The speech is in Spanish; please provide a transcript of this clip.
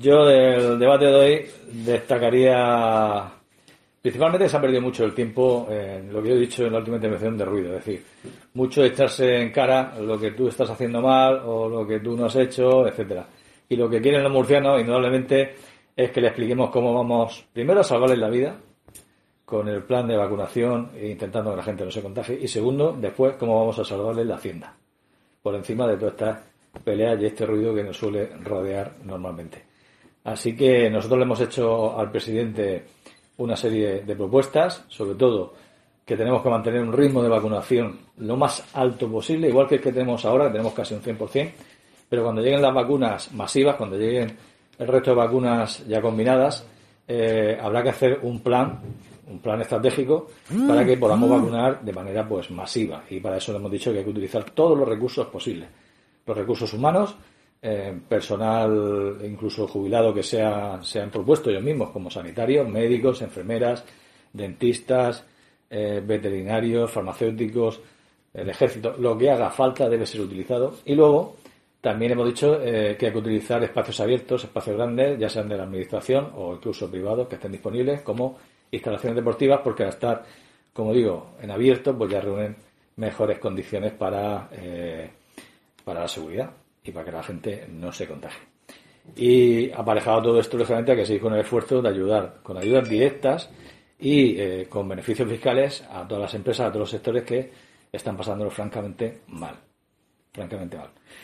Yo del debate de hoy destacaría principalmente que se ha perdido mucho el tiempo en lo que yo he dicho en la última intervención de ruido, es decir, mucho de echarse en cara lo que tú estás haciendo mal o lo que tú no has hecho, etcétera. Y lo que quieren los murcianos, indudablemente, es que le expliquemos cómo vamos primero a salvarles la vida con el plan de vacunación e intentando que la gente no se contagie, y segundo, después, cómo vamos a salvarles la hacienda por encima de todas estas peleas y este ruido que nos suele rodear normalmente. Así que nosotros le hemos hecho al presidente una serie de propuestas, sobre todo que tenemos que mantener un ritmo de vacunación lo más alto posible, igual que el que tenemos ahora, que tenemos casi un 100%, pero cuando lleguen las vacunas masivas, cuando lleguen el resto de vacunas ya combinadas, habrá que hacer un plan estratégico para que podamos vacunar de manera pues masiva, y para eso le hemos dicho que hay que utilizar todos los recursos posibles, los recursos humanos, personal incluso jubilado que se han propuesto ellos mismos, como sanitarios, médicos, enfermeras, dentistas, veterinarios, farmacéuticos, el ejército, lo que haga falta debe ser utilizado. Y luego también hemos dicho que hay que utilizar espacios abiertos, espacios grandes, ya sean de la administración o incluso privados que estén disponibles, como instalaciones deportivas, porque al estar, como digo, en abierto, pues ya reúnen mejores condiciones para la seguridad y para que la gente no se contagie. Y aparejado todo esto, lógicamente, hay que seguir con el esfuerzo de ayudar con ayudas directas y con beneficios fiscales a todas las empresas, a todos los sectores que están pasándolo francamente mal.